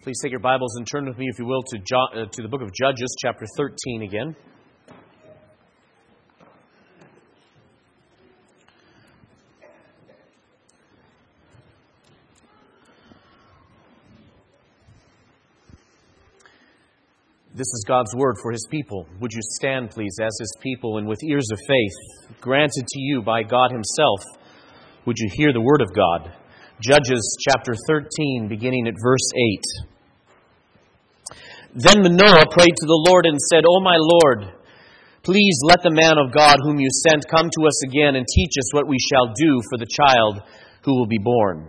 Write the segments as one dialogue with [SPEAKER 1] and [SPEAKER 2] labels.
[SPEAKER 1] Please take your Bibles and turn with me, if you will, to the book of Judges, chapter 13 again. This is God's word for His people. Would you stand, please, as His people, and with ears of faith, granted to you by God Himself, would you hear the word of God? Judges chapter 13, beginning at verse 8. Then Manoah prayed to the Lord and said, O my Lord, please let the man of God whom you sent come to us again and teach us what we shall do for the child who will be born.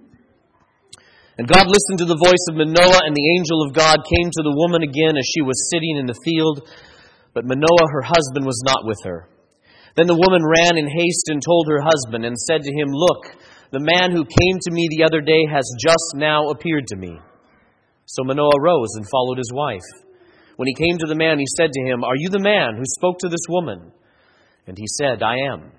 [SPEAKER 1] And God listened to the voice of Manoah, and the angel of God came to the woman again as she was sitting in the field. But Manoah, her husband, was not with her. Then the woman ran in haste and told her husband and said to him, Look, the man who came to me the other day has just now appeared to me. So Manoah rose and followed his wife. When he came to the man, he said to him, Are you the man who spoke to this woman? And he said, I am.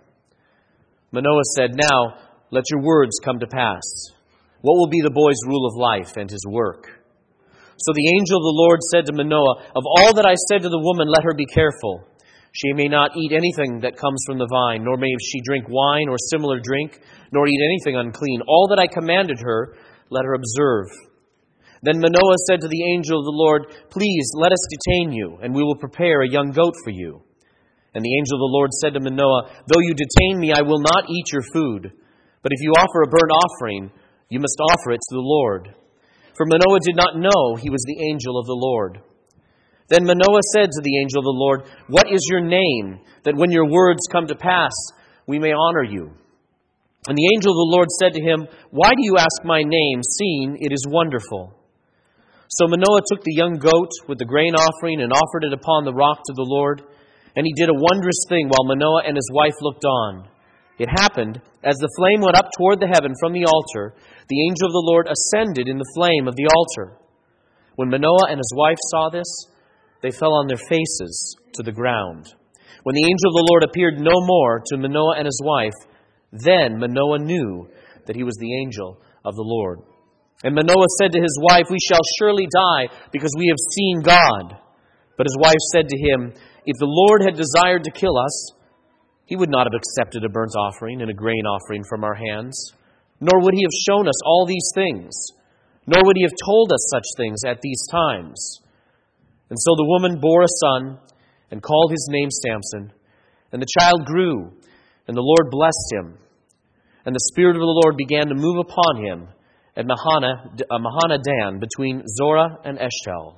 [SPEAKER 1] Manoah said, Now let your words come to pass. What will be the boy's rule of life and his work? So the angel of the Lord said to Manoah, Of all that I said to the woman, let her be careful. She may not eat anything that comes from the vine, nor may she drink wine or similar drink, nor eat anything unclean. All that I commanded her, let her observe. Then Manoah said to the angel of the Lord, Please let us detain you, and we will prepare a young goat for you. And the angel of the Lord said to Manoah, Though you detain me, I will not eat your food. But if you offer a burnt offering, you must offer it to the Lord. For Manoah did not know he was the angel of the Lord. Then Manoah said to the angel of the Lord, What is your name, that when your words come to pass, we may honor you? And the angel of the Lord said to him, Why do you ask my name, seeing it is wonderful? So Manoah took the young goat with the grain offering and offered it upon the rock to the Lord. And he did a wondrous thing while Manoah and his wife looked on. It happened, as the flame went up toward the heaven from the altar, the angel of the Lord ascended in the flame of the altar. When Manoah and his wife saw this, they fell on their faces to the ground. When the angel of the Lord appeared no more to Manoah and his wife, then Manoah knew that he was the angel of the Lord. And Manoah said to his wife, We shall surely die, because we have seen God. But his wife said to him, If the Lord had desired to kill us, He would not have accepted a burnt offering and a grain offering from our hands, nor would He have shown us all these things, nor would He have told us such things at these times. And so the woman bore a son and called his name Samson. And the child grew, and the Lord blessed him. And the Spirit of the Lord began to move upon him at Mahaneh-dan, between Zorah and Eshtaol.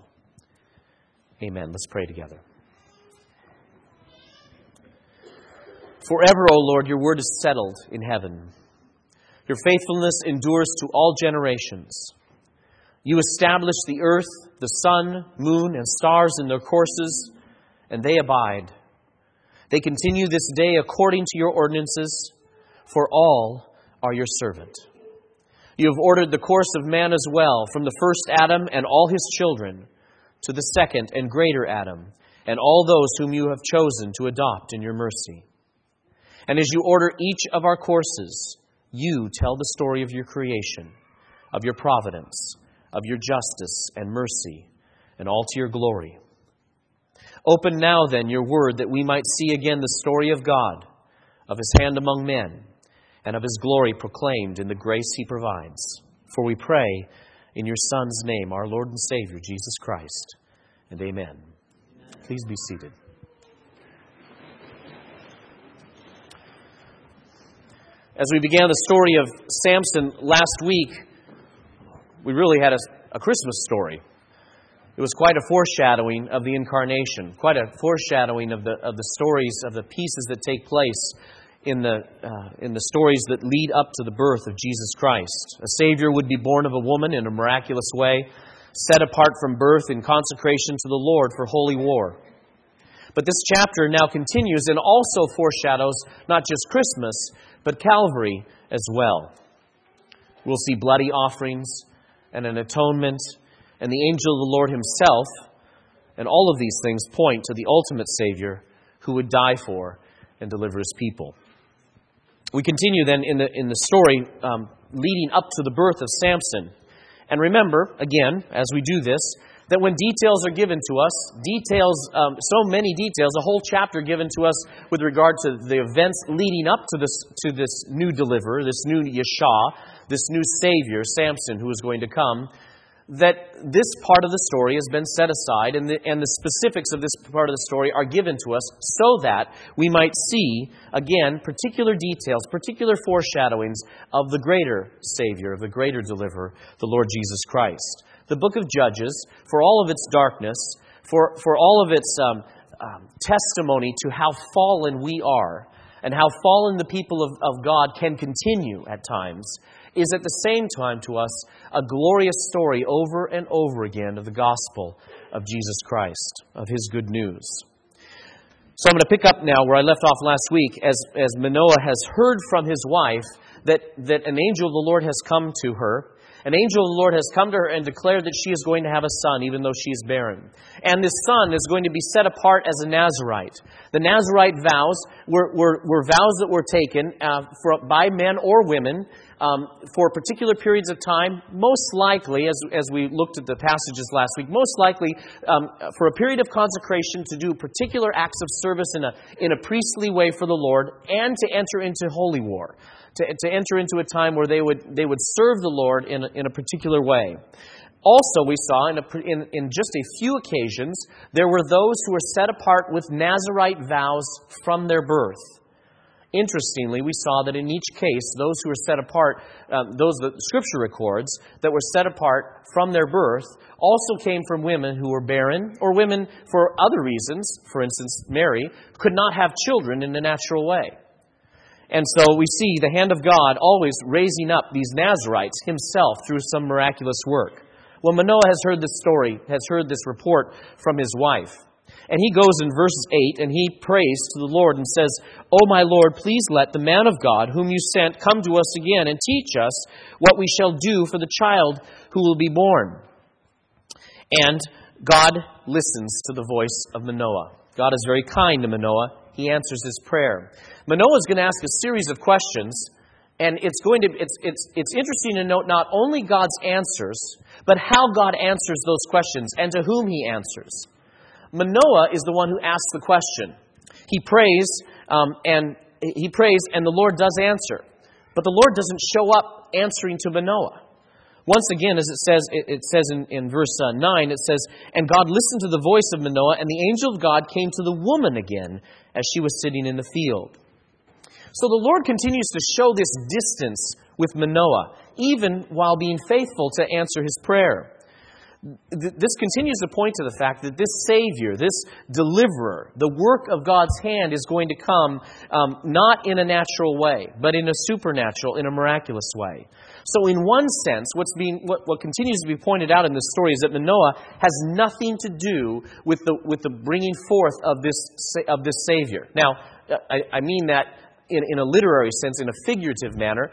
[SPEAKER 1] Amen. Let's pray together. Forever, O Lord, your word is settled in heaven. Your faithfulness endures to all generations. You establish the earth, the sun, moon, and stars in their courses, and they abide. They continue this day according to your ordinances, for all are your servant. You have ordered the course of man as well, from the first Adam and all his children, to the second and greater Adam, and all those whom you have chosen to adopt in your mercy. And as you order each of our courses, you tell the story of your creation, of your providence, of your justice and mercy, and all to your glory. Open now, then, your word, that we might see again the story of God, of His hand among men, and of His glory proclaimed in the grace He provides. For we pray in your Son's name, our Lord and Savior, Jesus Christ. And amen. Please be seated. As we began the story of Samson last week, we really had a Christmas story. It was quite a foreshadowing of the incarnation, quite a foreshadowing of the stories, of the pieces that take place in the stories that lead up to the birth of Jesus Christ. A Savior would be born of a woman in a miraculous way, set apart from birth in consecration to the Lord for holy war. But this chapter now continues and also foreshadows not just Christmas, but Calvary as well. We'll see bloody offerings and an atonement, and the angel of the Lord Himself, and all of these things point to the ultimate Savior who would die for and deliver His people. We continue then in the story leading up to the birth of Samson. And remember, again, as we do this, that when details are given to us, so many details, a whole chapter given to us with regard to the events leading up to this new deliverer, this new Yeshua, this new Savior, Samson, who is going to come, that this part of the story has been set aside, and the specifics of this part of the story are given to us so that we might see, again, particular details, particular foreshadowings of the greater Savior, of the greater deliverer, the Lord Jesus Christ. The book of Judges, for all of its darkness, for all of its testimony to how fallen we are, and how fallen the people of God can continue at times, is at the same time to us a glorious story over and over again of the gospel of Jesus Christ, of His good news. So I'm going to pick up now where I left off last week, as Manoah has heard from his wife that an angel of the Lord has come to her. An angel of the Lord has come to her and declared that she is going to have a son, even though she is barren. And this son is going to be set apart as a Nazirite. The Nazirite vows were vows that were taken by men or women for particular periods of time, most likely, as we looked at the passages last week, most likely for a period of consecration to do particular acts of service in a priestly way for the Lord, and to enter into holy war. To enter into a time where they would serve the Lord in a particular way. Also, we saw in just a few occasions, there were those who were set apart with Nazirite vows from their birth. Interestingly, we saw that in each case, those who were set apart, those that Scripture records, that were set apart from their birth, also came from women who were barren, or women for other reasons, for instance, Mary, could not have children in the natural way. And so we see the hand of God always raising up these Nazirites Himself through some miraculous work. Well, Manoah has heard this story, has heard this report from his wife. And he goes in verse 8 and he prays to the Lord and says, "O my Lord, please let the man of God whom you sent come to us again and teach us what we shall do for the child who will be born." And God listens to the voice of Manoah. God is very kind to Manoah. He answers his prayer. Manoah is going to ask a series of questions, and it's interesting to note not only God's answers, but how God answers those questions and to whom He answers. Manoah is the one who asks the question. He prays, and the Lord does answer, but the Lord doesn't show up answering to Manoah. Once again, as it says in verse 9, it says, "And God listened to the voice of Manoah, and the angel of God came to the woman again as she was sitting in the field." So the Lord continues to show this distance with Manoah, even while being faithful to answer his prayer. This continues to point to the fact that this Savior, this Deliverer, the work of God's hand is going to come not in a natural way, but in a supernatural, in a miraculous way. So in one sense, what continues to be pointed out in this story is that Manoah has nothing to do with the bringing forth of this Savior. Now, I mean that in a literary sense, in a figurative manner.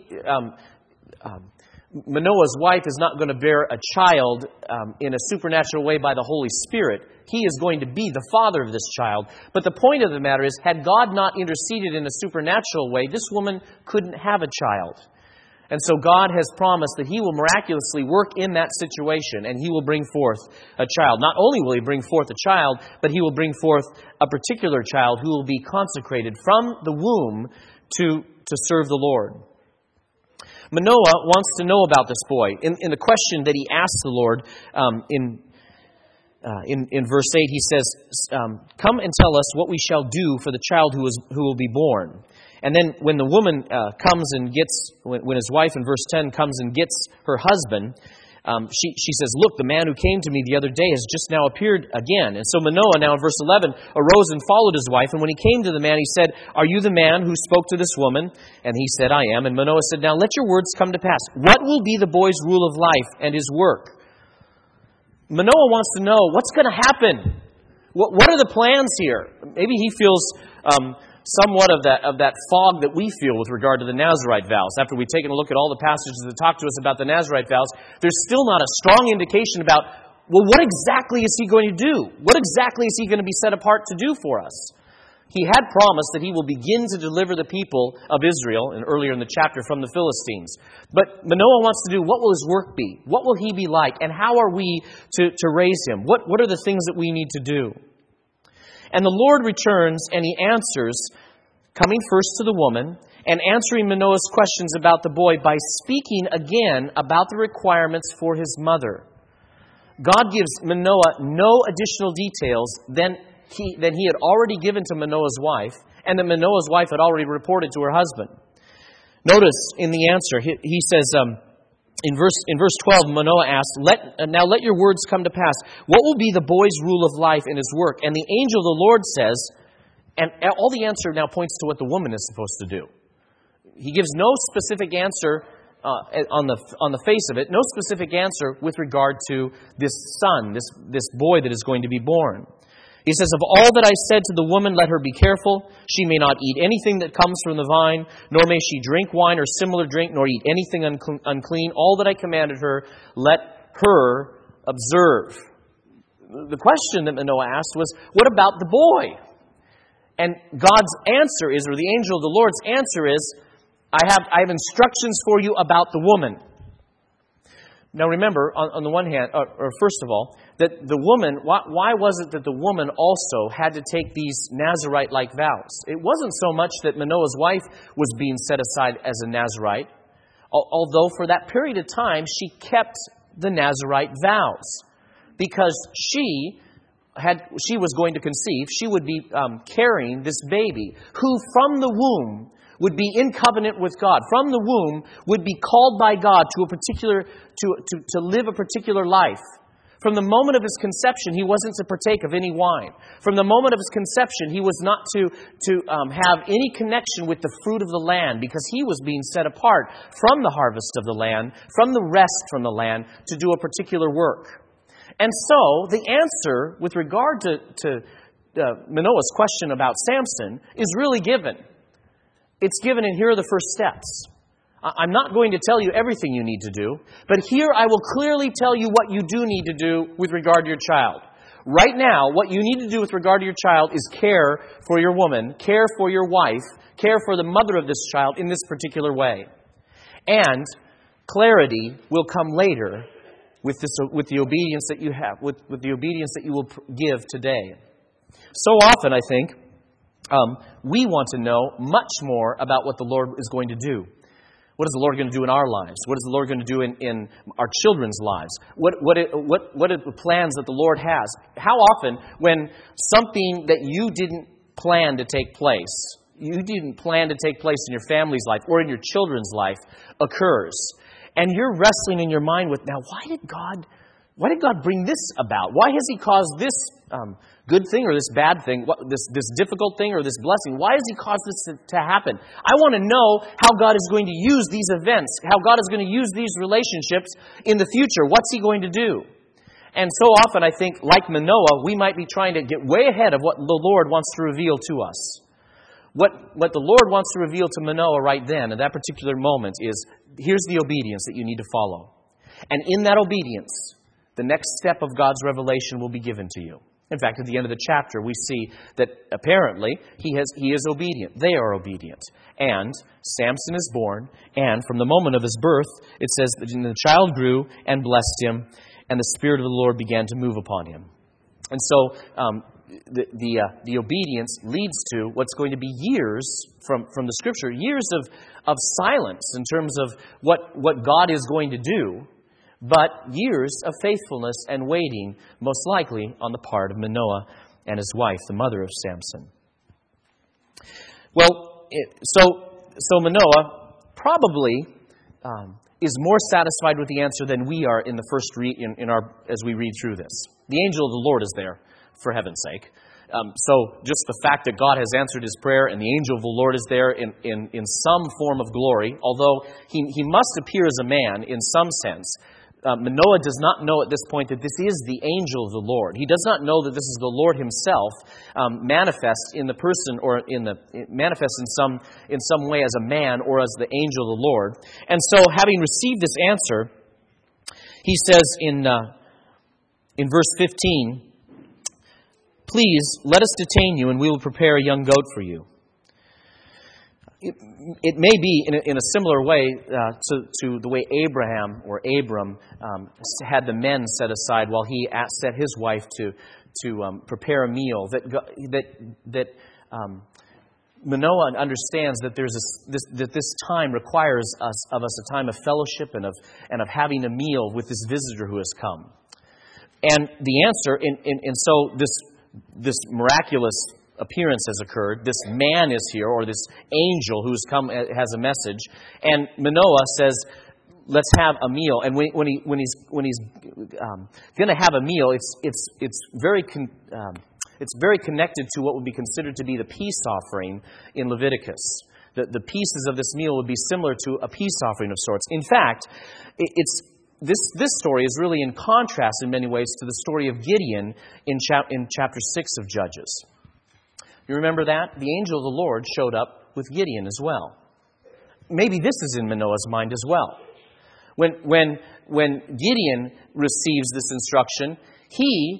[SPEAKER 1] Manoah's wife is not going to bear a child in a supernatural way by the Holy Spirit. He is going to be the father of this child. But the point of the matter is, had God not interceded in a supernatural way, this woman couldn't have a child. And so God has promised that He will miraculously work in that situation, and He will bring forth a child. Not only will He bring forth a child, but He will bring forth a particular child who will be consecrated from the womb to serve the Lord. Manoah wants to know about this boy. In the question that he asks the Lord in verse 8, he says, "Come and tell us what we shall do for the child who will be born." And then when the woman comes and when his wife in verse 10 comes and gets her husband, she says, "Look, the man who came to me the other day has just now appeared again." And so Manoah, now in verse 11, arose and followed his wife. And when he came to the man, he said, "Are you the man who spoke to this woman?" And he said, "I am." And Manoah said, "Now let your words come to pass. What will be the boy's rule of life and his work?" Manoah wants to know what's going to happen. What are the plans here? Maybe he feels somewhat of that fog that we feel with regard to the Nazirite vows. After we've taken a look at all the passages that talk to us about the Nazirite vows, there's still not a strong indication about, well, what exactly is he going to do? What exactly is he going to be set apart to do for us? He had promised that he will begin to deliver the people of Israel, and earlier in the chapter, from the Philistines. But Manoah wants to do, what will his work be? What will he be like? And how are we to raise him? What are the things that we need to do? And the Lord returns and he answers, coming first to the woman, and answering Manoah's questions about the boy by speaking again about the requirements for his mother. God gives Manoah no additional details than he had already given to Manoah's wife, and that Manoah's wife had already reported to her husband. Notice in the answer, he says, in verse 12, Manoah asked, Now let your words come to pass. What will be the boy's rule of life in his work? And the angel of the Lord says, and all the answer now points to what the woman is supposed to do. He gives no specific answer on the face of it, no specific answer with regard to this son, this boy that is going to be born. He says, Of all that I said to the woman, let her be careful. She may not eat anything that comes from the vine, nor may she drink wine or similar drink, nor eat anything unclean. All that I commanded her, let her observe. The question that Manoah asked was, what about the boy? And God's answer is, or the angel of the Lord's answer is, I have instructions for you about the woman. Now remember, on the one hand, or first of all, that the woman, why was it that the woman also had to take these Nazirite-like vows? It wasn't so much that Manoah's wife was being set aside as a Nazirite, although for that period of time she kept the Nazirite vows. Because she was going to conceive, she would be carrying this baby, who from the womb would be in covenant with God. From the womb would be called by God to a particular to live a particular life. From the moment of his conception, he wasn't to partake of any wine. From the moment of his conception, he was not to have any connection with the fruit of the land, because he was being set apart from the harvest of the land, from the rest from the land, to do a particular work. And so, the answer with regard to Manoah's question about Samson is really given. It's given, and here are the first steps. I'm not going to tell you everything you need to do, but here I will clearly tell you what you do need to do with regard to your child. Right now, what you need to do with regard to your child is care for your woman, care for your wife, care for the mother of this child in this particular way. And clarity will come later with the obedience that you have, with the obedience that you will give today. So often, I think, we want to know much more about what the Lord is going to do. What is the Lord going to do in our lives? What is the Lord going to do in our children's lives? What are the plans that the Lord has? How often, when something that you didn't plan to take place, you didn't plan to take place in your family's life or in your children's life, occurs, and you're wrestling in your mind with, now, why did God bring this about? Why has He caused this good thing or this bad thing, this difficult thing or this blessing? Why has He caused this to happen? I want to know how God is going to use these events, how God is going to use these relationships in the future. What's He going to do? And so often, I think, like Manoah, we might be trying to get way ahead of what the Lord wants to reveal to us. What the Lord wants to reveal to Manoah right then, at that particular moment, is, here's the obedience that you need to follow. And in that obedience, the next step of God's revelation will be given to you. In fact, at the end of the chapter, we see that apparently he is obedient. They are obedient. And Samson is born, and from the moment of his birth, it says that the child grew and blessed him, and the Spirit of the Lord began to move upon him. And so the obedience leads to what's going to be years from the Scripture, years of silence in terms of what God is going to do, but years of faithfulness and waiting, most likely on the part of Manoah and his wife, the mother of Samson. Well, so Manoah probably is more satisfied with the answer than we are in the first as we read through this. The angel of the Lord is there, for heaven's sake. So just the fact that God has answered his prayer and the angel of the Lord is there in some form of glory, although he must appear as a man in some sense. Manoah does not know at this point that this is the angel of the Lord. He does not know that this is the Lord himself manifest in the person or manifest in some way as a man or as the angel of the Lord. And so, having received this answer, he says in verse 15, Please, let us detain you, and we will prepare a young goat for you. It may be in a similar way to the way Abraham or Abram had the men set aside while he set his wife to prepare a meal. That Manoah understands that that this time requires of us a time of fellowship and of having a meal with this visitor who has come. And the answer, and so this miraculous appearance has occurred. This man is here, or this angel who's come has a message, and Manoah says, "Let's have a meal." And when he's going to have a meal, it's very connected to what would be considered to be the peace offering in Leviticus. The pieces of this meal would be similar to a peace offering of sorts. In fact, this story is really in contrast in many ways to the story of Gideon in chapter 6 of Judges. You remember that? The angel of the Lord showed up with Gideon as well. Maybe this is in Manoah's mind as well. When Gideon receives this instruction, he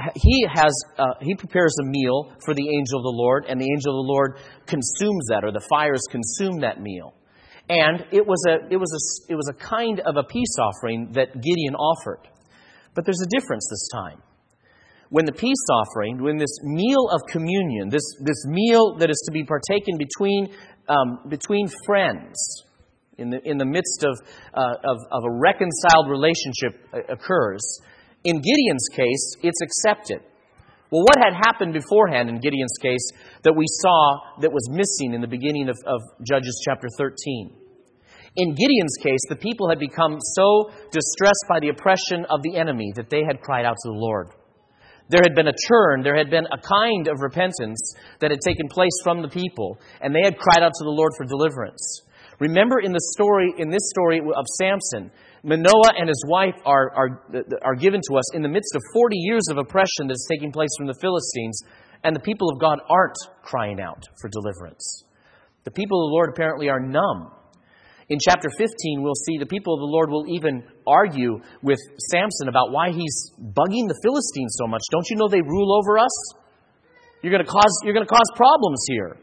[SPEAKER 1] prepares a meal for the angel of the Lord, and the angel of the Lord consumes that, or the fires consume that meal. And it was a kind of a peace offering that Gideon offered. But there's a difference this time. When the peace offering, when this meal of communion, this meal that is to be partaken between friends, in the midst of a reconciled relationship occurs, in Gideon's case, it's accepted. Well, what had happened beforehand in Gideon's case that we saw that was missing in the beginning of Judges chapter 13? In Gideon's case, the people had become so distressed by the oppression of the enemy that they had cried out to the Lord. There had been a turn, there had been a kind of repentance that had taken place from the people, and they had cried out to the Lord for deliverance. Remember in this story of Samson, Manoah and his wife are given to us in the midst of 40 years of oppression that is taking place from the Philistines, and the people of God aren't crying out for deliverance. The people of the Lord apparently are numb. In chapter 15, we'll see the people of the Lord will even argue with Samson about why he's bugging the Philistines so much. Don't you know they rule over us? You're going to cause problems here.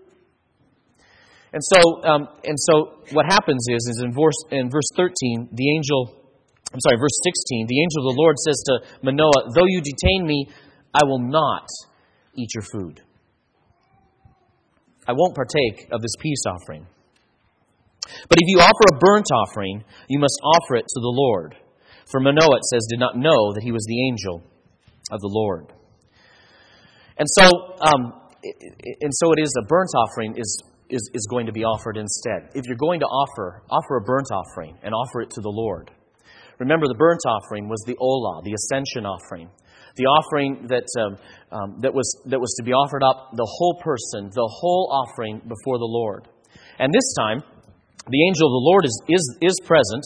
[SPEAKER 1] And so what happens is in verse 13, verse 16, the angel of the Lord says to Manoah, "Though you detain me, I will not eat your food. I won't partake of this peace offering. But if you offer a burnt offering, you must offer it to the Lord." For Manoah, it says, did not know that he was the angel of the Lord. And so it is, a burnt offering is going to be offered instead. If you're going to offer a burnt offering and offer it to the Lord. Remember, the burnt offering was the olah, the ascension offering. The offering that was to be offered up, the whole person, the whole offering before the Lord. And this time, the angel of the Lord is present.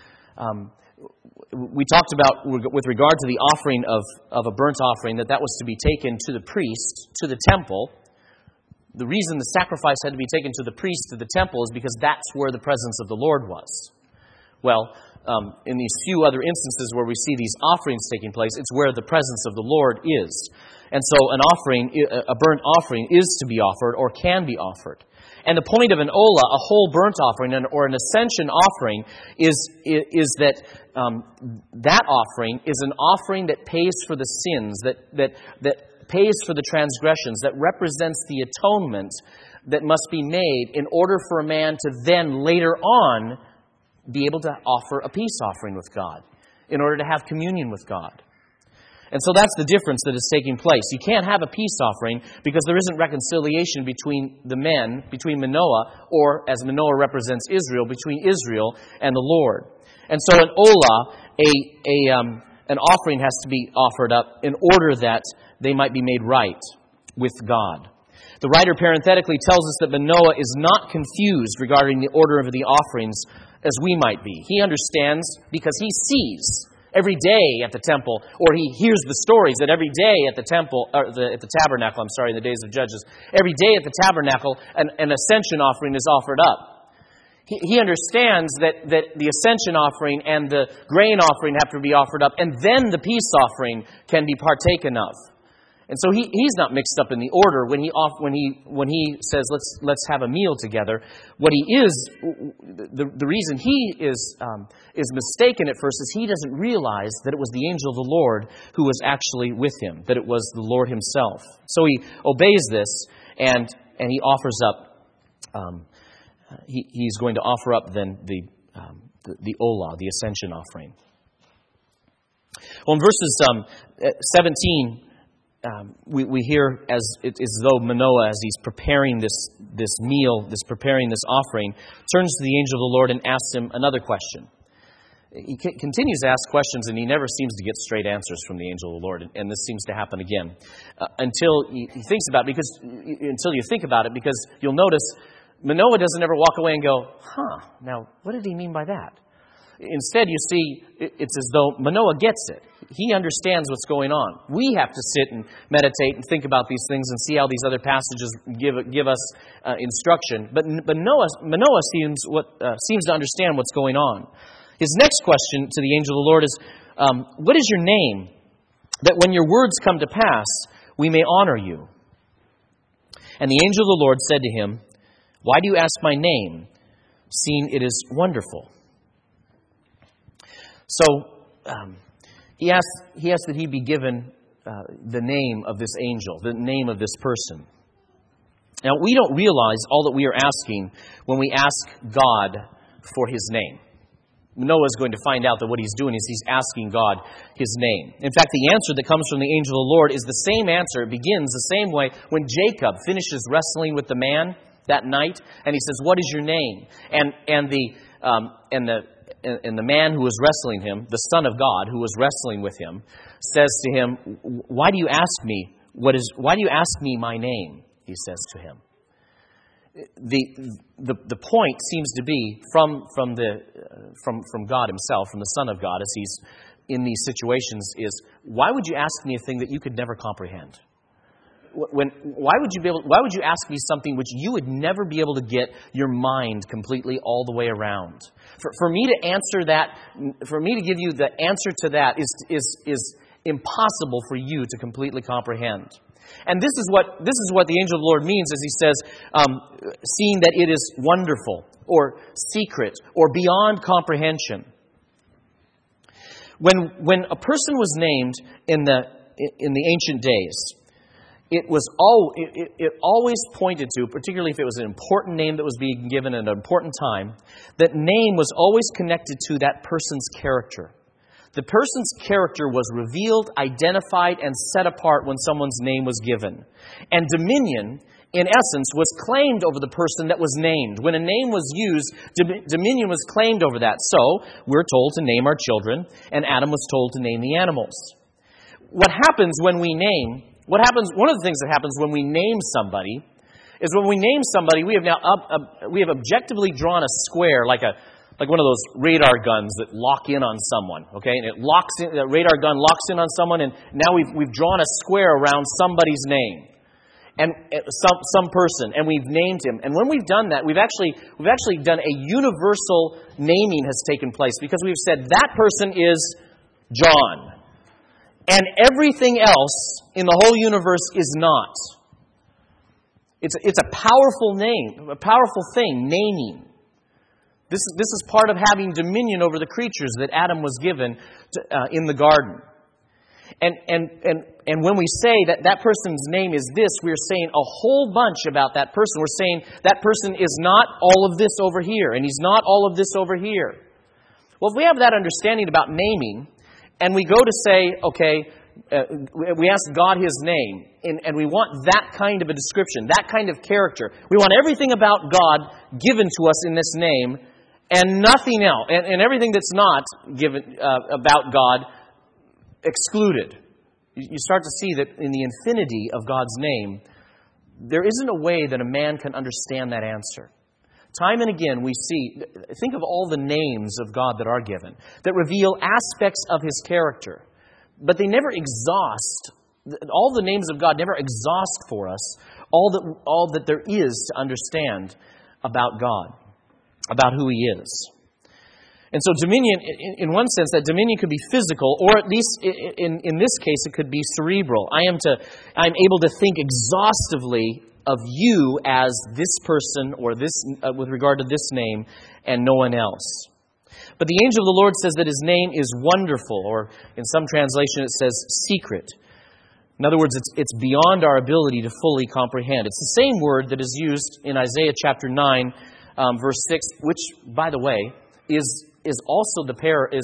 [SPEAKER 1] We talked about, with regard to the offering of a burnt offering, that was to be taken to the priest, to the temple. The reason the sacrifice had to be taken to the priest, to the temple, is because that's where the presence of the Lord was. Well, in these few other instances where we see these offerings taking place, it's where the presence of the Lord is. And so a burnt offering is to be offered, or can be offered. And the point of an olah, a whole burnt offering, or an ascension offering, is that that offering is an offering that pays for the sins, that pays for the transgressions, that represents the atonement that must be made in order for a man to then later on be able to offer a peace offering with God, in order to have communion with God. And so that's the difference that is taking place. You can't have a peace offering because there isn't reconciliation between the men, between Manoah, or as Manoah represents Israel, between Israel and the Lord. And so an olah, an offering has to be offered up in order that they might be made right with God. The writer parenthetically tells us that Manoah is not confused regarding the order of the offerings as we might be. He understands because he sees every day at the temple, or he hears the stories that every day at the temple, or at the tabernacle, in the days of Judges, every day at the tabernacle, an ascension offering is offered up. He understands that the ascension offering and the grain offering have to be offered up, and then the peace offering can be partaken of. And so he's not mixed up in the order when he says let's have a meal together. What he is, the reason he is mistaken at first is he doesn't realize that it was the angel of the Lord who was actually with him, that it was the Lord himself. So he obeys this and he offers up. He's going to offer up then the Olah, the ascension offering. Well, in verses 17. We hear as though Manoah, as he's preparing this meal, preparing this offering, turns to the angel of the Lord and asks him another question. He continues to ask questions, and he never seems to get straight answers from the angel of the Lord. And this seems to happen again until he thinks about it. Until you think about it, because you'll notice Manoah doesn't ever walk away and go, now what did he mean by that? Instead, you see, it's as though Manoah gets it. He understands what's going on. We have to sit and meditate and think about these things and see how these other passages give us instruction. But Manoah seems to understand what's going on. His next question to the angel of the Lord is, what is your name, that when your words come to pass, we may honor you? And the angel of the Lord said to him, why do you ask my name, seeing it is wonderful? So he asks that he be given the name of this angel, the name of this person. Now, we don't realize all that we are asking when we ask God for his name. Noah is going to find out that what he's doing is he's asking God his name. In fact, the answer that comes from the angel of the Lord is the same answer. It begins the same way when Jacob finishes wrestling with the man that night, and he says, what is your name? And the man who was wrestling him, the Son of God who was wrestling with him, says to him, why do you ask me my name? He says to him. The point seems to be from God himself, from the Son of God, as he's in these situations, is why would you ask me a thing that you could never comprehend? Why would you ask me something which you would never be able to get your mind completely all the way around? For me to answer that, for me to give you the answer to that is impossible for you to completely comprehend. And this is what the angel of the Lord means as he says, seeing that it is wonderful or secret or beyond comprehension. When a person was named in the ancient days, it always pointed to, particularly if it was an important name that was being given at an important time, that name was always connected to that person's character. The person's character was revealed, identified, and set apart when someone's name was given. And dominion, in essence, was claimed over the person that was named. When a name was used, dominion was claimed over that. So, we're told to name our children, and Adam was told to name the animals. One of the things that happens when we name somebody is when we name somebody, we have objectively drawn a square like one of those radar guns that lock in on someone, okay? And the radar gun locks in on someone, and now we've drawn a square around somebody's name, and some person, and we've named him. And when we've done that, we've actually done a universal naming has taken place, because we've said that person is John, and everything else in the whole universe is not. It's a powerful name, a powerful thing, naming. This is part of having dominion over the creatures that Adam was given in the garden. And when we say that person's name is this, we're saying a whole bunch about that person. We're saying that person is not all of this over here, and he's not all of this over here. Well, if we have that understanding about naming, and we go to say, okay, we ask God his name, and we want that kind of a description, that kind of character. We want everything about God given to us in this name, and nothing else, and everything that's not given about God excluded. You start to see that in the infinity of God's name, there isn't a way that a man can understand that answer. Time and again we see, think of all the names of God that are given, that reveal aspects of his character, but they never exhaust. All the names of God never exhaust for us all that there is to understand about God, about who he is. And so dominion, in one sense, that dominion could be physical, or at least in this case, it could be cerebral. I'm able to think exhaustively of you as this person, or this with regard to this name, and no one else. But the angel of the Lord says that his name is wonderful, or in some translation it says secret. In other words, it's beyond our ability to fully comprehend. It's the same word that is used in Isaiah chapter 9, verse 6, which, by the way, is also the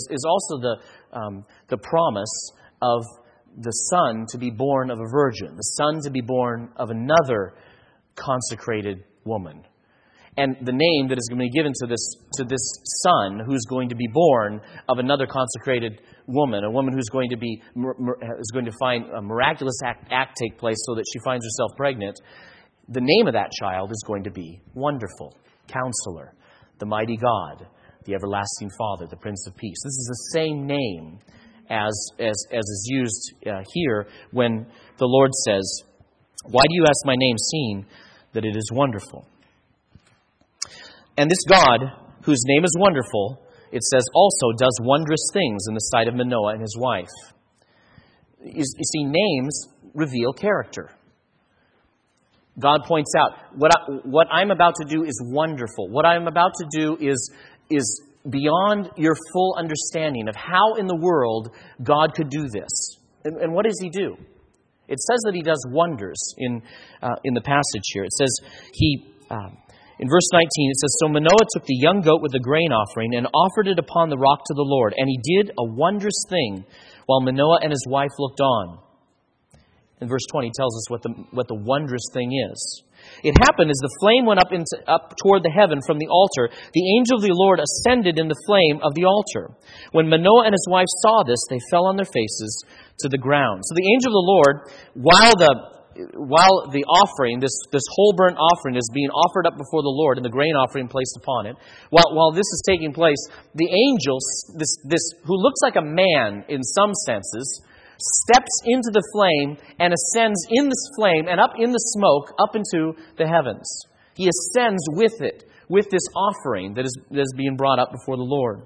[SPEAKER 1] promise of the Son to be born of a virgin, the Son to be born of another consecrated woman. And the name that is going to be given to this Son who's going to be born of another consecrated woman, a woman who's going to find a miraculous act take place so that she finds herself pregnant. The name of that child is going to be Wonderful, Counselor, the Mighty God, the Everlasting Father, the Prince of Peace. This is the same name as is used here when the Lord says, "Why do you ask my name, seeing that it is wonderful?" And this God, whose name is wonderful, it says also does wondrous things in the sight of Manoah and his wife. You see, names reveal character. God points out, what I'm about to do is wonderful. What I'm about to do is beyond your full understanding of how in the world God could do this. And what does he do? It says that he does wonders in the passage here. It says in verse 19, it says, "So Manoah took the young goat with the grain offering and offered it upon the rock to the Lord. And he did a wondrous thing while Manoah and his wife looked on." In verse 20, it tells us what the wondrous thing is. "It happened as the flame went up toward the heaven from the altar, the angel of the Lord ascended in the flame of the altar. When Manoah and his wife saw this, they fell on their faces to the ground." So the angel of the Lord, while the offering, this whole burnt offering is being offered up before the Lord and the grain offering placed upon it, while this is taking place, the angel, this who looks like a man in some senses, steps into the flame and ascends in this flame and up in the smoke up into the heavens. He ascends with it, with this offering that is being brought up before the Lord.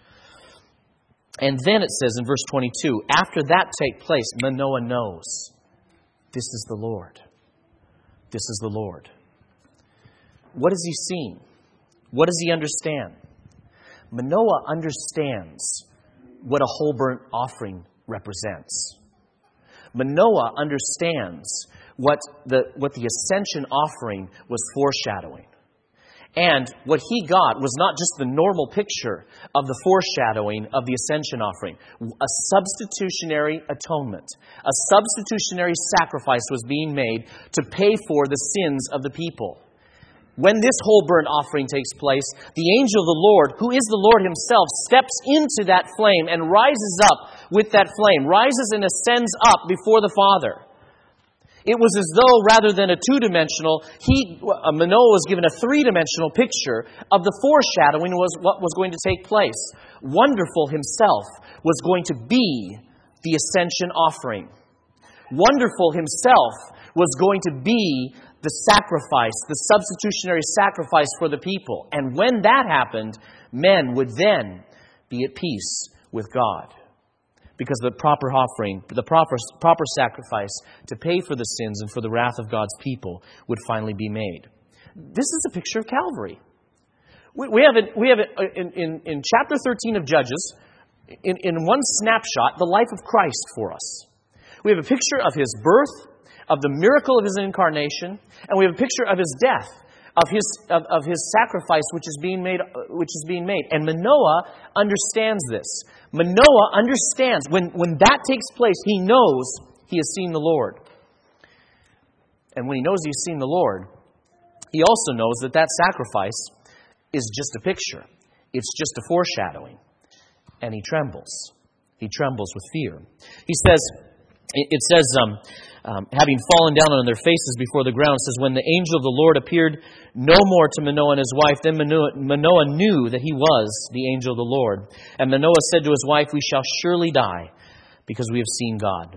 [SPEAKER 1] And then it says in verse 22, after that take place, Manoah knows. This is the Lord. This is the Lord. What has he seen? What does he understand? Manoah understands what a whole burnt offering represents. Manoah understands what the ascension offering was foreshadowing. And what he got was not just the normal picture of the foreshadowing of the ascension offering. A substitutionary atonement. A substitutionary sacrifice was being made to pay for the sins of the people. When this whole burnt offering takes place, the angel of the Lord, who is the Lord himself, steps into that flame and rises up with that flame. Rises and ascends up before the Father. It was as though, rather than a two-dimensional, Manoah was given a three-dimensional picture of the foreshadowing was what was going to take place. Wonderful himself was going to be the ascension offering. Wonderful himself was going to be the sacrifice, the substitutionary sacrifice for the people. And when that happened, men would then be at peace with God. Because the proper offering, the proper sacrifice to pay for the sins and for the wrath of God's people would finally be made. This is a picture of Calvary. We have it in chapter 13 of Judges, in one snapshot, the life of Christ for us. We have a picture of his birth, of the miracle of his incarnation, and we have a picture of his death, of his sacrifice which is being made. And Manoah understands this. Manoah understands when that takes place, he knows he has seen the Lord. And when he knows he's seen the Lord, he also knows that sacrifice is just a picture. It's just a foreshadowing. And he trembles. He trembles with fear. It says, having fallen down on their faces before the ground, it says, when the angel of the Lord appeared no more to Manoah and his wife, then Manoah knew that he was the angel of the Lord. And Manoah said to his wife, we shall surely die, because we have seen God.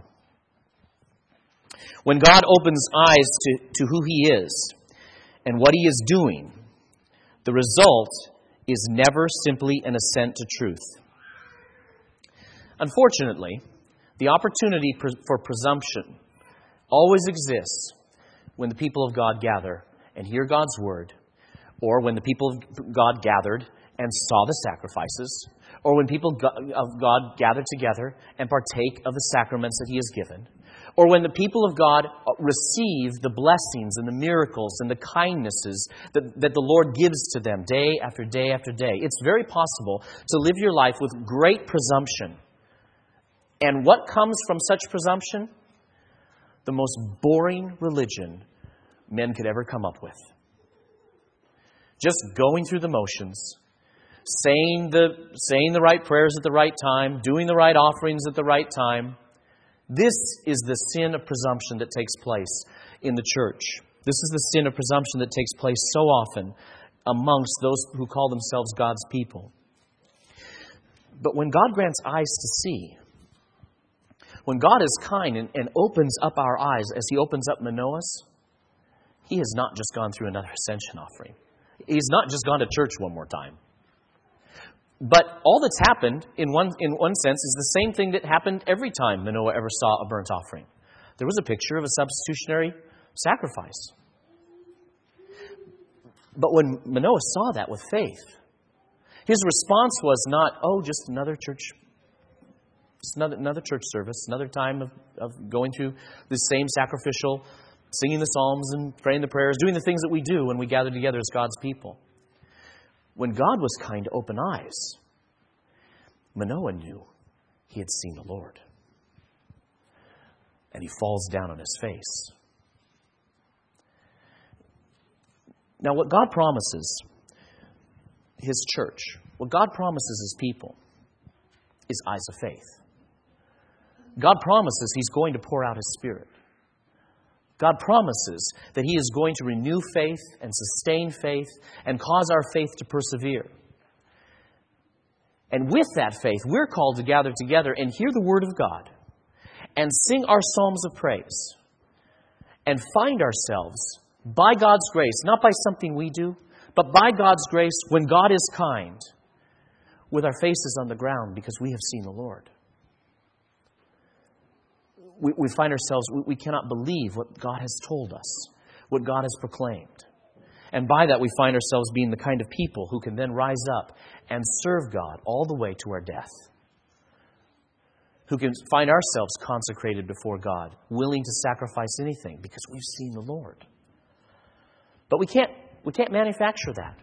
[SPEAKER 1] When God opens eyes to who he is and what he is doing, the result is never simply an assent to truth. Unfortunately, the opportunity for presumption always exists when the people of God gather and hear God's word, or when the people of God gathered and saw the sacrifices, or when people of God gather together and partake of the sacraments that He has given, or when the people of God receive the blessings and the miracles and the kindnesses that the Lord gives to them day after day after day. It's very possible to live your life with great presumption. And what comes from such presumption? The most boring religion men could ever come up with. Just going through the motions, saying the right prayers at the right time, doing the right offerings at the right time. This is the sin of presumption that takes place in the church. This is the sin of presumption that takes place so often amongst those who call themselves God's people. But when God grants eyes to see, when God is kind and opens up our eyes as He opens up Manoah's, He has not just gone through another ascension offering. He's not just gone to church one more time. But all that's happened, in one sense, is the same thing that happened every time Manoah ever saw a burnt offering. There was a picture of a substitutionary sacrifice. But when Manoah saw that with faith, his response was not, just another church, just another church service, another time of going through the same sacrificial, singing the psalms and praying the prayers, doing the things that we do when we gather together as God's people. When God was kind to open eyes, Manoah knew he had seen the Lord. And he falls down on his face. Now, what God promises His church, what God promises His people, is eyes of faith. God promises He's going to pour out His Spirit. God promises that He is going to renew faith and sustain faith and cause our faith to persevere. And with that faith, we're called to gather together and hear the Word of God and sing our psalms of praise and find ourselves, by God's grace, not by something we do, but by God's grace, when God is kind, with our faces on the ground because we have seen the Lord. We find ourselves, we cannot believe what God has told us, what God has proclaimed. And by that we find ourselves being the kind of people who can then rise up and serve God all the way to our death. Who can find ourselves consecrated before God, willing to sacrifice anything because we've seen the Lord. But we can't manufacture that.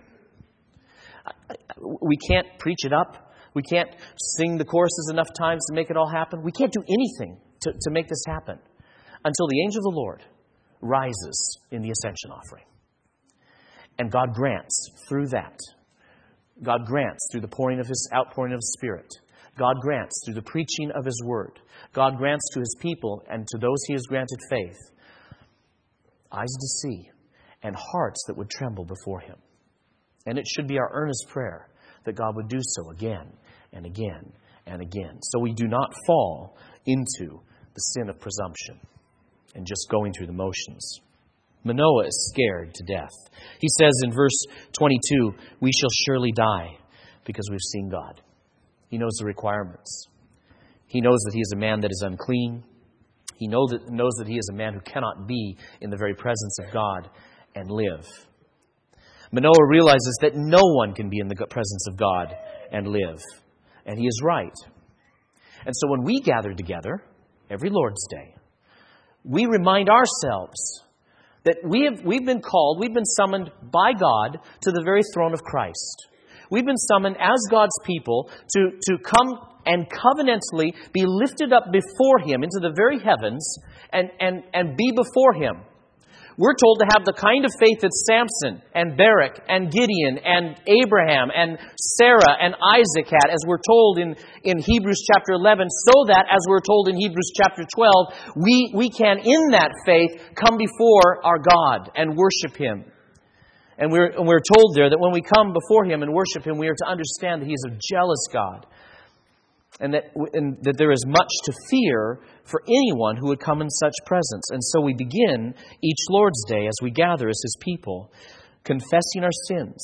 [SPEAKER 1] We can't preach it up. We can't sing the choruses enough times to make it all happen. We can't do anything to make this happen until the angel of the Lord rises in the ascension offering. And God grants through that. God grants through the outpouring of His Spirit. God grants through the preaching of His Word. God grants to His people and to those He has granted faith, eyes to see and hearts that would tremble before Him. And it should be our earnest prayer that God would do so again and again and again, so we do not fall into the sin of presumption and just going through the motions. Manoah is scared to death. He says in verse 22, "We shall surely die because we've seen God." He knows the requirements. He knows that he is a man that is unclean. He knows that he is a man who cannot be in the very presence of God and live. Manoah realizes that no one can be in the presence of God and live. And he is right. And so when we gather together, every Lord's Day, we remind ourselves that we've been called, we've been summoned by God to the very throne of Christ. We've been summoned as God's people to come and covenantally be lifted up before Him into the very heavens and be before Him. We're told to have the kind of faith that Samson and Barak and Gideon and Abraham and Sarah and Isaac had, as we're told in Hebrews chapter 11, so that, as we're told in Hebrews chapter 12, we can, in that faith, come before our God and worship Him. And we're told there that when we come before Him and worship Him, we are to understand that He is a jealous God. And that there is much to fear for anyone who would come in such presence. And so we begin each Lord's Day as we gather as His people, confessing our sins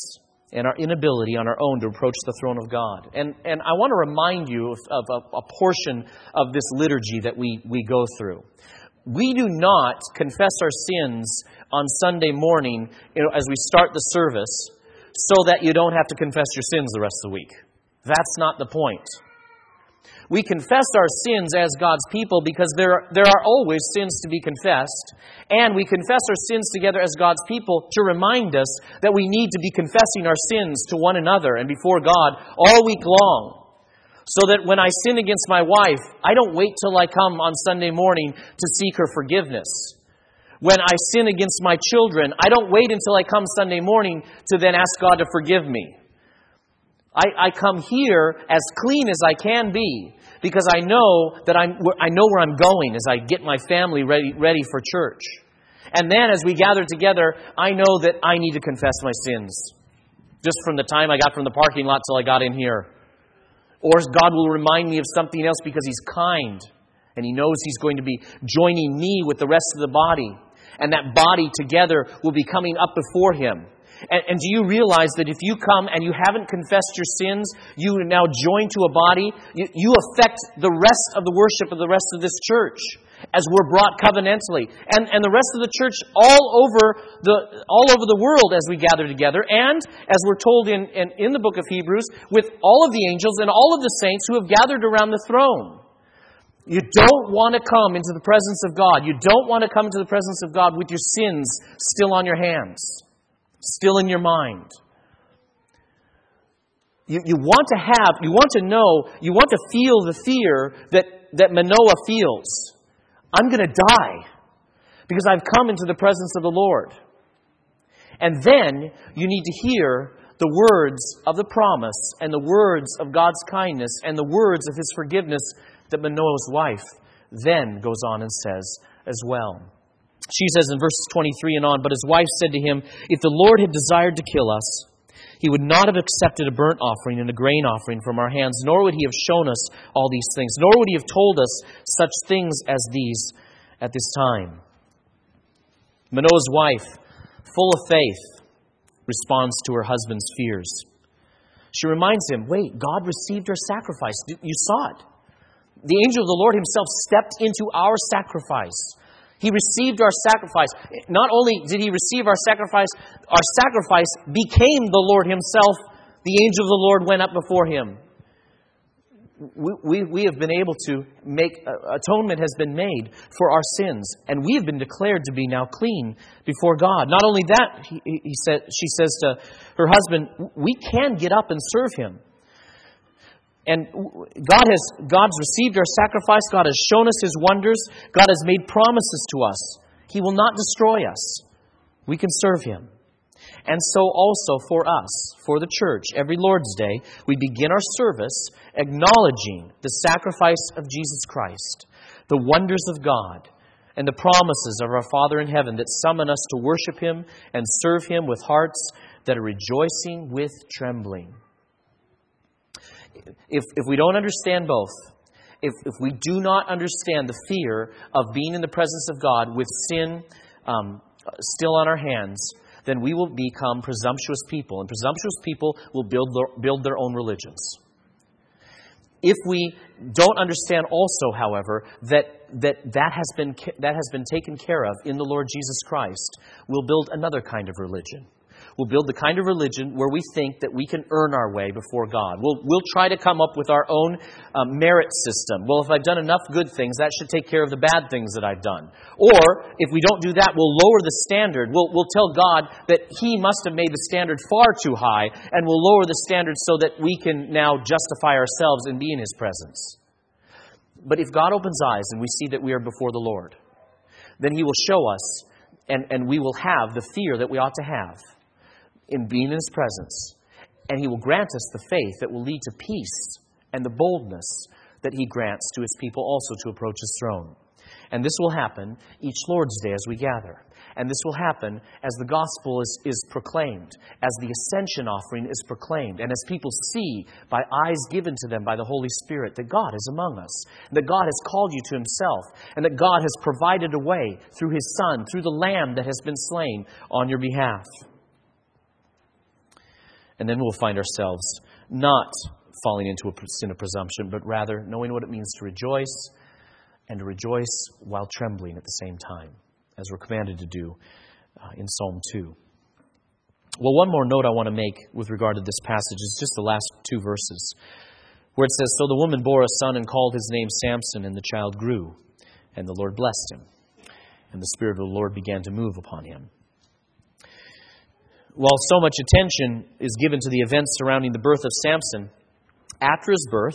[SPEAKER 1] and our inability on our own to approach the throne of God. And I want to remind you of a portion of this liturgy that we go through. We do not confess our sins on Sunday morning, as we start the service, so that you don't have to confess your sins the rest of the week. That's not the point. We confess our sins as God's people because there are always sins to be confessed. And we confess our sins together as God's people to remind us that we need to be confessing our sins to one another and before God all week long. So that when I sin against my wife, I don't wait till I come on Sunday morning to seek her forgiveness. When I sin against my children, I don't wait until I come Sunday morning to then ask God to forgive me. I come here as clean as I can be because I know that I know where I'm going as I get my family ready for church. And then as we gather together, I know that I need to confess my sins. Just from the time I got from the parking lot till I got in here. Or God will remind me of something else because He's kind. And He knows He's going to be joining me with the rest of the body. And that body together will be coming up before Him. And do you realize that if you come and you haven't confessed your sins, you now join to a body, you affect the rest of the worship of the rest of this church as we're brought covenantally. And the rest of the church all over the world as we gather together. And as we're told in the book of Hebrews, with all of the angels and all of the saints who have gathered around the throne. You don't want to come into the presence of God. You don't want to come into the presence of God with your sins still on your hands, still in your mind. You want to know, you want to feel the fear that Manoah feels. I'm going to die because I've come into the presence of the Lord. And then you need to hear the words of the promise and the words of God's kindness and the words of His forgiveness that Manoah's wife then goes on and says as well. She says in verses 23 and on, "But his wife said to him, 'If the Lord had desired to kill us, He would not have accepted a burnt offering and a grain offering from our hands, nor would He have shown us all these things, nor would He have told us such things as these at this time.'" Manoah's wife, full of faith, responds to her husband's fears. She reminds him, wait, God received our sacrifice. You saw it. The angel of the Lord Himself stepped into our sacrifice. He received our sacrifice. Not only did He receive our sacrifice became the Lord Himself. The angel of the Lord went up before Him. We have been able to make, atonement has been made for our sins. And we have been declared to be now clean before God. Not only that, she says to her husband, we can get up and serve Him. And God's received our sacrifice. God has shown us His wonders. God has made promises to us. He will not destroy us. We can serve Him. And so also for us, for the church, every Lord's Day, we begin our service acknowledging the sacrifice of Jesus Christ, the wonders of God, and the promises of our Father in heaven that summon us to worship Him and serve Him with hearts that are rejoicing with trembling. If we don't understand both, if we do not understand the fear of being in the presence of God with sin still on our hands, then we will become presumptuous people. And presumptuous people will build their own religions. If we don't understand also, however, that has been taken care of in the Lord Jesus Christ, we'll build another kind of religion. We'll build the kind of religion where we think that we can earn our way before God. We'll try to come up with our own merit system. Well, if I've done enough good things, that should take care of the bad things that I've done. Or, if we don't do that, we'll lower the standard. We'll tell God that He must have made the standard far too high, and we'll lower the standard so that we can now justify ourselves and be in His presence. But if God opens eyes and we see that we are before the Lord, then He will show us, and we will have the fear that we ought to have in being in His presence. And He will grant us the faith that will lead to peace and the boldness that He grants to His people also to approach His throne. And this will happen each Lord's Day as we gather. And this will happen as the gospel is proclaimed, as the ascension offering is proclaimed, and as people see by eyes given to them by the Holy Spirit that God is among us, that God has called you to Himself, and that God has provided a way through His Son, through the Lamb that has been slain on your behalf. And then we'll find ourselves not falling into a sin of presumption, but rather knowing what it means to rejoice, and to rejoice while trembling at the same time, as we're commanded to do in Psalm 2. Well, one more note I want to make with regard to this passage is just the last 2 verses, where it says, "So the woman bore a son and called his name Samson, and the child grew, and the Lord blessed him, and the Spirit of the Lord began to move upon him." While so much attention is given to the events surrounding the birth of Samson, after his birth,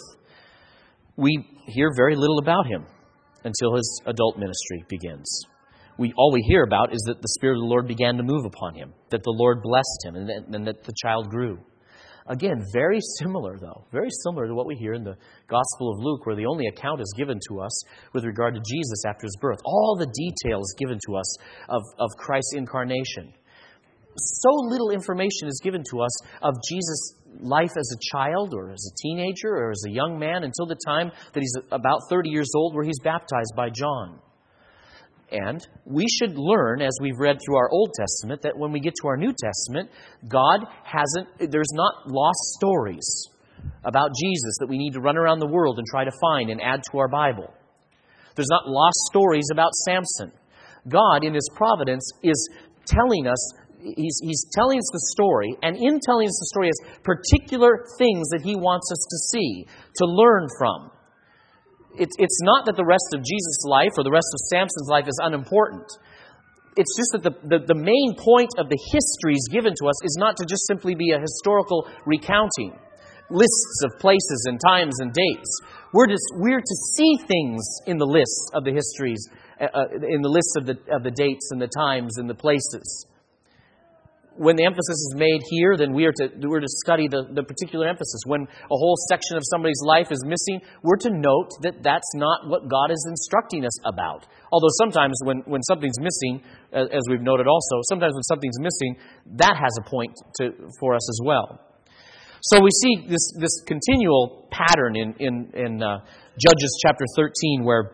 [SPEAKER 1] we hear very little about him until his adult ministry begins. All we hear about is that the Spirit of the Lord began to move upon him, that the Lord blessed him, and that the child grew. Again, very similar, though. Very similar to what we hear in the Gospel of Luke, where the only account is given to us with regard to Jesus after his birth. All the details given to us of Christ's incarnation. So little information is given to us of Jesus' life as a child or as a teenager or as a young man until the time that he's about 30 years old, where he's baptized by John. And we should learn, as we've read through our Old Testament, that when we get to our New Testament, there's not lost stories about Jesus that we need to run around the world and try to find and add to our Bible. There's not lost stories about Samson. God, in His providence, is telling us, He's telling us the story, and in telling us the story has particular things that He wants us to see, to learn from. It's not that the rest of Jesus' life or the rest of Samson's life is unimportant. It's just that the main point of the histories given to us is not to just simply be a historical recounting, lists of places and times and dates. We're to see things in the lists of the histories, in the lists of the dates and the times and the places. When the emphasis is made here, then we're to study the particular emphasis. When a whole section of somebody's life is missing, we're to note that that's not what God is instructing us about. Although sometimes when something's missing, as we've noted also, sometimes when something's missing, that has a point for us as well. So we see this continual pattern in Judges chapter 13, where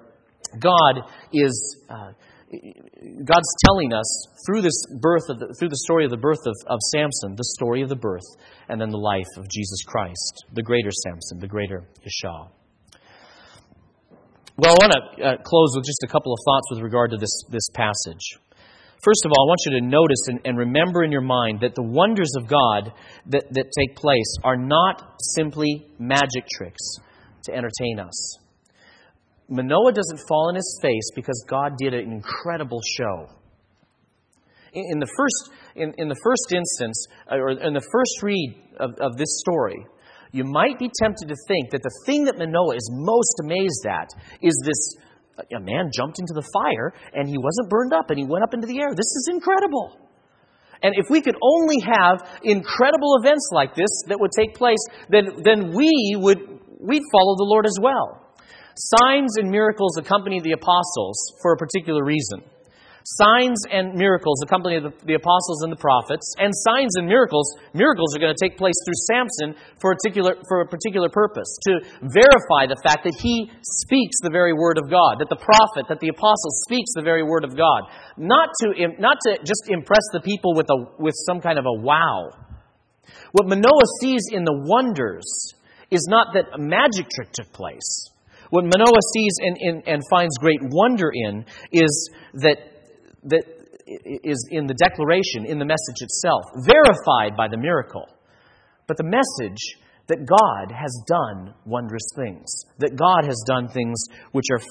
[SPEAKER 1] God's telling us through the story of the birth of Samson, the story of the birth, and then the life of Jesus Christ, the greater Samson, the greater Yeshua. Well, I want to close with just a couple of thoughts with regard to this passage. First of all, I want you to notice and remember in your mind that the wonders of God that take place are not simply magic tricks to entertain us. Manoah doesn't fall on his face because God did an incredible show. In the first instance, or in the first read of this story, you might be tempted to think that the thing that Manoah is most amazed at is this: a man jumped into the fire and he wasn't burned up and he went up into the air. This is incredible. And if we could only have incredible events like this that would take place, then we'd follow the Lord as well. Signs and miracles accompany the apostles for a particular reason. Signs and miracles accompany the apostles and the prophets, and signs and miracles are going to take place through Samson for a particular purpose, to verify the fact that he speaks the very word of God, that the prophet, that the apostle speaks the very word of God, not to just impress the people with some kind of a wow. What Manoah sees in the wonders is not that a magic trick took place. What Manoah sees and finds great wonder in is that is in the declaration, in the message itself, verified by the miracle. But the message that God has done wondrous things, that God has done things which are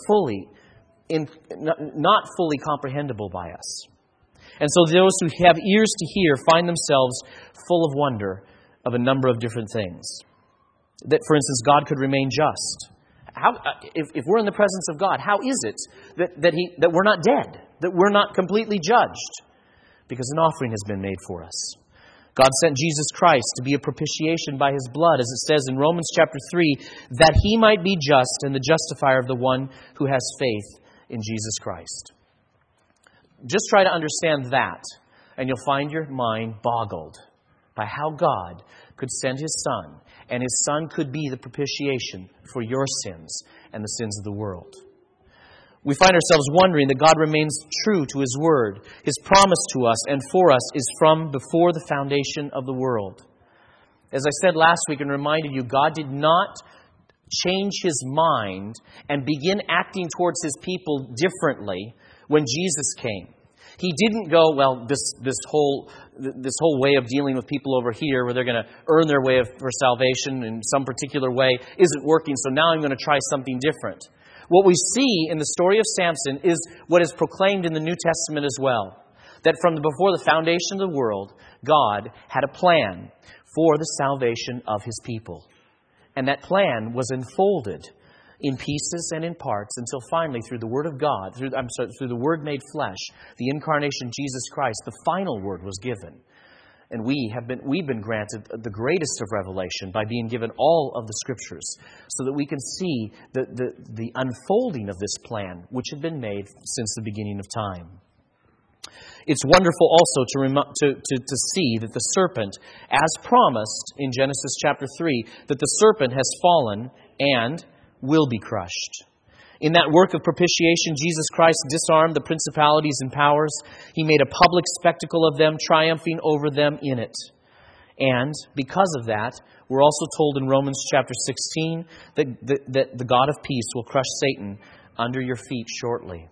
[SPEAKER 1] not fully comprehensible by us. And so those who have ears to hear find themselves full of wonder of a number of different things. That, for instance, God could remain just. If we're in the presence of God, how is it that we're not dead, that we're not completely judged? Because an offering has been made for us. God sent Jesus Christ to be a propitiation by His blood, as it says in Romans chapter 3, that He might be just and the justifier of the one who has faith in Jesus Christ. Just try to understand that, and you'll find your mind boggled by how God could send His Son, and His Son could be the propitiation for your sins and the sins of the world. We find ourselves wondering that God remains true to His Word. His promise to us and for us is from before the foundation of the world. As I said last week and reminded you, God did not change His mind and begin acting towards His people differently when Jesus came. He didn't go, well, this whole way of dealing with people over here where they're going to earn their way for salvation in some particular way isn't working, so now I'm going to try something different. What we see in the story of Samson is what is proclaimed in the New Testament as well. That before the foundation of the world, God had a plan for the salvation of His people. And that plan was unfolded in pieces and in parts until finally through the Word of God, through the Word made flesh, the incarnation Jesus Christ, the final Word was given. And we've been granted the greatest of revelation by being given all of the Scriptures so that we can see the unfolding of this plan which had been made since the beginning of time. It's wonderful also to see that the serpent, as promised in Genesis chapter 3, that the serpent has fallen and will be crushed. In that work of propitiation, Jesus Christ disarmed the principalities and powers. He made a public spectacle of them, triumphing over them in it. And because of that, we're also told in Romans chapter 16 that the God of peace will crush Satan under your feet shortly.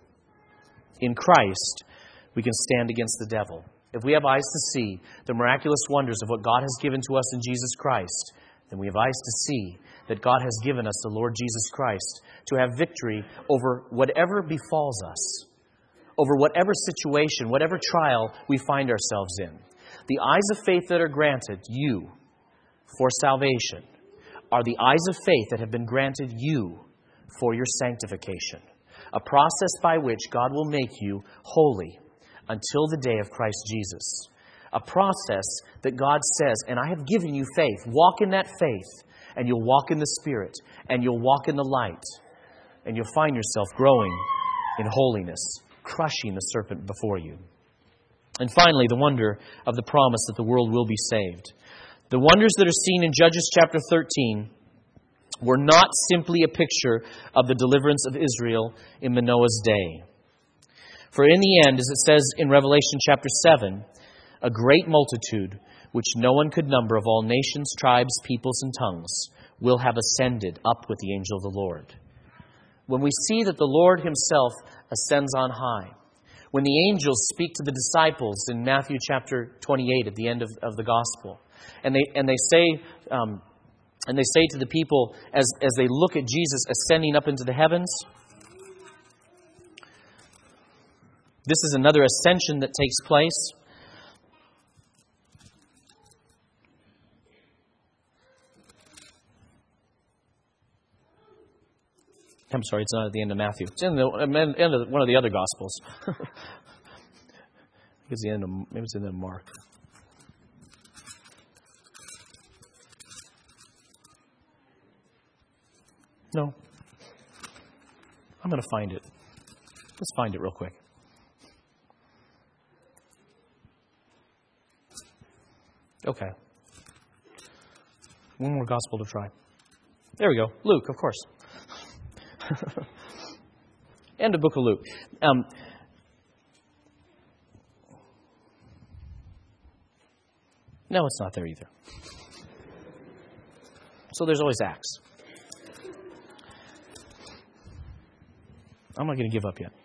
[SPEAKER 1] In Christ, we can stand against the devil. If we have eyes to see the miraculous wonders of what God has given to us in Jesus Christ, then we have eyes to see that God has given us the Lord Jesus Christ to have victory over whatever befalls us, over whatever situation, whatever trial we find ourselves in. The eyes of faith that are granted you for salvation are the eyes of faith that have been granted you for your sanctification, a process by which God will make you holy until the day of Christ Jesus. A process that God says, and I have given you faith. Walk in that faith, and you'll walk in the Spirit, and you'll walk in the light, and you'll find yourself growing in holiness, crushing the serpent before you. And finally, the wonder of the promise that the world will be saved. The wonders that are seen in Judges chapter 13 were not simply a picture of the deliverance of Israel in Manoah's day. For in the end, as it says in Revelation chapter 7, a great multitude, which no one could number, of all nations, tribes, peoples, and tongues, will have ascended up with the angel of the Lord. When we see that the Lord Himself ascends on high, when the angels speak to the disciples in Matthew chapter 28 at the end of the Gospel, and they say to the people as they look at Jesus ascending up into the heavens, this is another ascension that takes place. I'm sorry, it's not at the end of Matthew. It's in the end of one of the other Gospels. Maybe it's the end of Mark. No. I'm going to find it. Let's find it real quick. Okay. One more Gospel to try. There we go. Luke, of course. End of book of Luke. No, it's not there either. So there's always Acts. I'm not going to give up yet.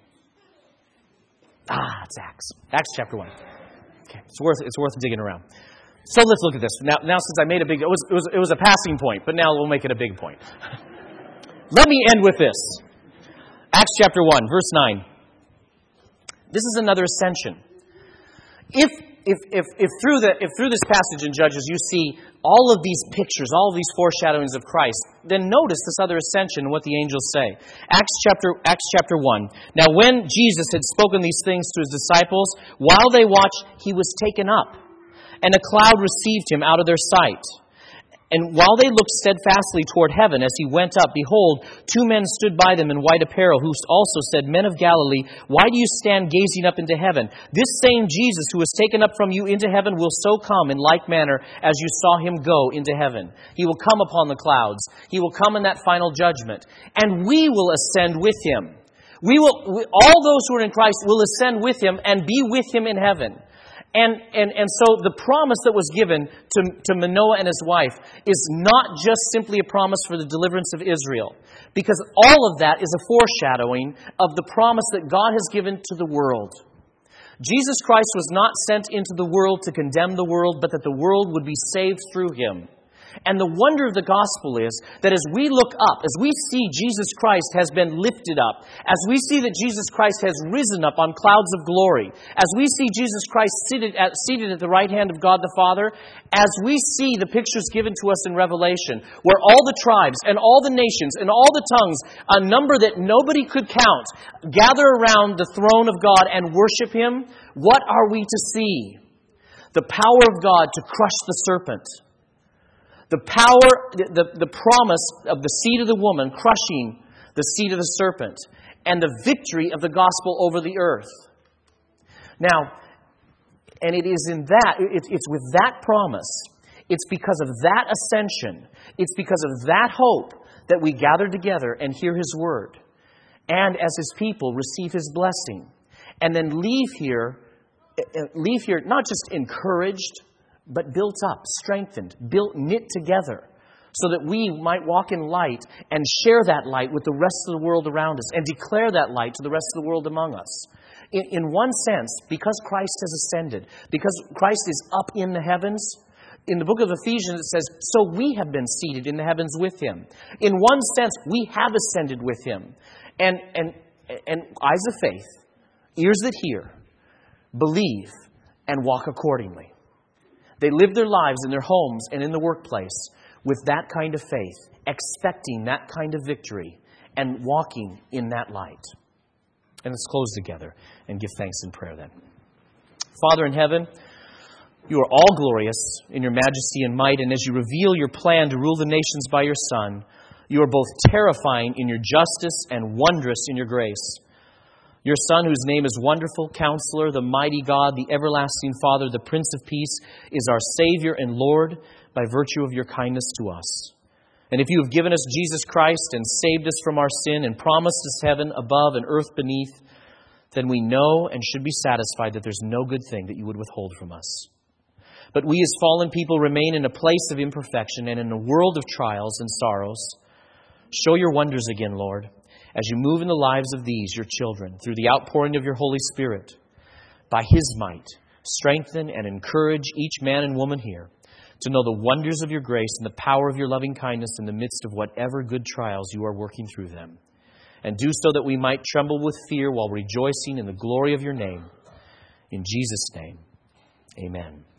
[SPEAKER 1] It's Acts. Acts chapter 1. Okay, it's worth digging around. So let's look at this. Now since I made it was a passing point, but now we'll make it a big point. Let me end with this. Acts chapter 1, verse 9. This is another ascension. If through this passage in Judges you see all of these pictures, all of these foreshadowings of Christ, then notice this other ascension and what the angels say. Acts chapter 1. Now when Jesus had spoken these things to His disciples, while they watched, He was taken up, and a cloud received Him out of their sight. And while they looked steadfastly toward heaven as He went up, behold, two men stood by them in white apparel, who also said, Men of Galilee, why do you stand gazing up into heaven? This same Jesus who was taken up from you into heaven will so come in like manner as you saw Him go into heaven. He will come upon the clouds. He will come in that final judgment. And we will ascend with Him. All those who are in Christ will ascend with Him and be with Him in heaven. And so the promise that was given to Manoah and his wife is not just simply a promise for the deliverance of Israel, because all of that is a foreshadowing of the promise that God has given to the world. Jesus Christ was not sent into the world to condemn the world, but that the world would be saved through him. And the wonder of the gospel is that as we look up, as we see Jesus Christ has been lifted up, as we see that Jesus Christ has risen up on clouds of glory, as we see Jesus Christ seated at the right hand of God the Father, as we see the pictures given to us in Revelation, where all the tribes and all the nations and all the tongues, a number that nobody could count, gather around the throne of God and worship him, what are we to see? The power of God to crush the serpent. The power, the promise of the seed of the woman crushing the seed of the serpent, and the victory of the gospel over the earth. Now, and it is in that, it's with that promise, it's because of that ascension, it's because of that hope that we gather together and hear his word, and as his people receive his blessing, and then leave here not just encouraged, but built up, strengthened, knit together, so that we might walk in light and share that light with the rest of the world around us and declare that light to the rest of the world among us. In one sense, because Christ has ascended, because Christ is up in the heavens, in the book of Ephesians it says, so we have been seated in the heavens with him. In one sense, we have ascended with him. And eyes of faith, ears that hear, believe, and walk accordingly. They live their lives in their homes and in the workplace with that kind of faith, expecting that kind of victory, and walking in that light. And let's close together and give thanks in prayer then. Father in heaven, you are all glorious in your majesty and might, and as you reveal your plan to rule the nations by your Son, you are both terrifying in your justice and wondrous in your grace. Your Son, whose name is Wonderful Counselor, the Mighty God, the Everlasting Father, the Prince of Peace, is our Savior and Lord by virtue of your kindness to us. And if you have given us Jesus Christ and saved us from our sin and promised us heaven above and earth beneath, then we know and should be satisfied that there's no good thing that you would withhold from us. But we as fallen people remain in a place of imperfection and in a world of trials and sorrows. Show your wonders again, Lord, as you move in the lives of these, your children, through the outpouring of your Holy Spirit. By his might, strengthen and encourage each man and woman here to know the wonders of your grace and the power of your loving kindness in the midst of whatever good trials you are working through them. And do so that we might tremble with fear while rejoicing in the glory of your name. In Jesus' name, amen.